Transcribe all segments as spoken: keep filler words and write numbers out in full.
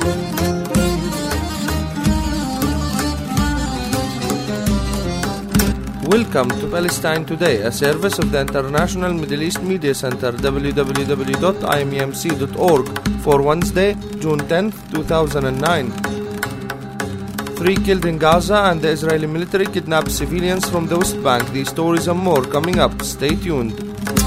Welcome to Palestine Today, a service of the International Middle East Media Center, w w w dot i m e m c dot org, for Wednesday, June tenth, two thousand nine. Three killed in Gaza and the Israeli military kidnapped civilians from the West Bank. These stories and more coming up. Stay tuned.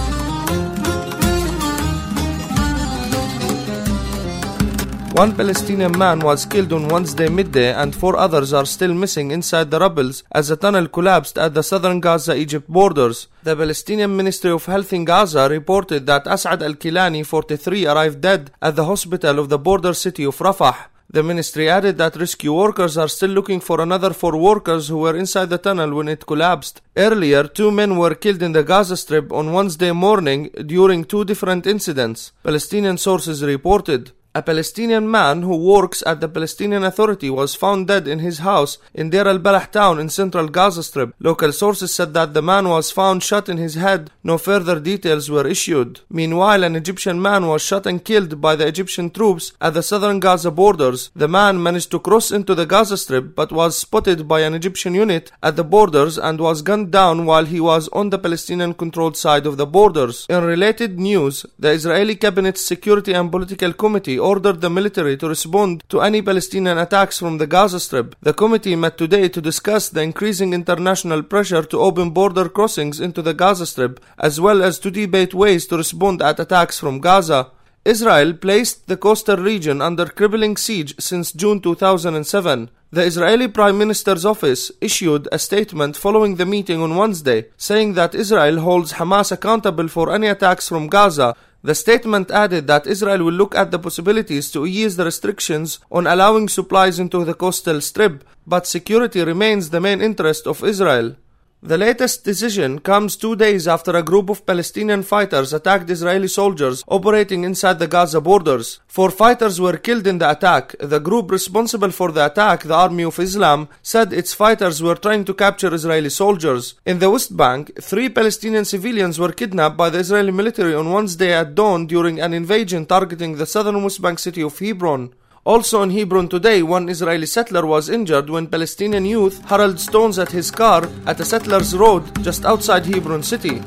One Palestinian man was killed on Wednesday midday and four others are still missing inside the rubble as a tunnel collapsed at the southern Gaza-Egypt borders. The Palestinian Ministry of Health in Gaza reported that As'ad al-Kilani, forty-three, arrived dead at the hospital of the border city of Rafah. The ministry added that rescue workers are still looking for another four workers who were inside the tunnel when it collapsed. Earlier, two men were killed in the Gaza Strip on Wednesday morning during two different incidents, Palestinian sources reported. A Palestinian man who works at the Palestinian Authority was found dead in his house in Deir al-Balah town in central Gaza Strip. Local sources said that the man was found shot in his head. No further details were issued. Meanwhile, an Egyptian man was shot and killed by the Egyptian troops at the southern Gaza borders. The man managed to cross into the Gaza Strip but was spotted by an Egyptian unit at the borders and was gunned down while he was on the Palestinian-controlled side of the borders. In related news, the Israeli Cabinet's Security and Political Committee ordered the military to respond to any Palestinian attacks from the Gaza Strip. The committee met today to discuss the increasing international pressure to open border crossings into the Gaza Strip, as well as to debate ways to respond at attacks from Gaza. Israel placed the coastal region under crippling siege since June two thousand seven. The Israeli Prime Minister's office issued a statement following the meeting on Wednesday, saying that Israel holds Hamas accountable for any attacks from Gaza. The statement added that Israel will look at the possibilities to ease the restrictions on allowing supplies into the coastal strip, but security remains the main interest of Israel. The latest decision comes two days after a group of Palestinian fighters attacked Israeli soldiers operating inside the Gaza borders. Four fighters were killed in the attack. The group responsible for the attack, the Army of Islam, said its fighters were trying to capture Israeli soldiers. In the West Bank, three Palestinian civilians were kidnapped by the Israeli military on Wednesday at dawn during an invasion targeting the southern West Bank city of Hebron. Also in Hebron today, one Israeli settler was injured when Palestinian youth hurled stones at his car at a settler's road just outside Hebron city.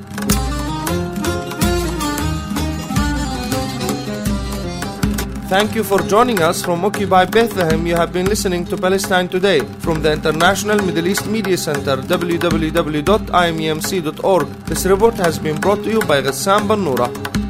Thank you for joining us from Occupy Bethlehem. You have been listening to Palestine Today from the International Middle East Media Center, w w w dot i m e m c dot org. This report has been brought to you by Ghassan Bannoura.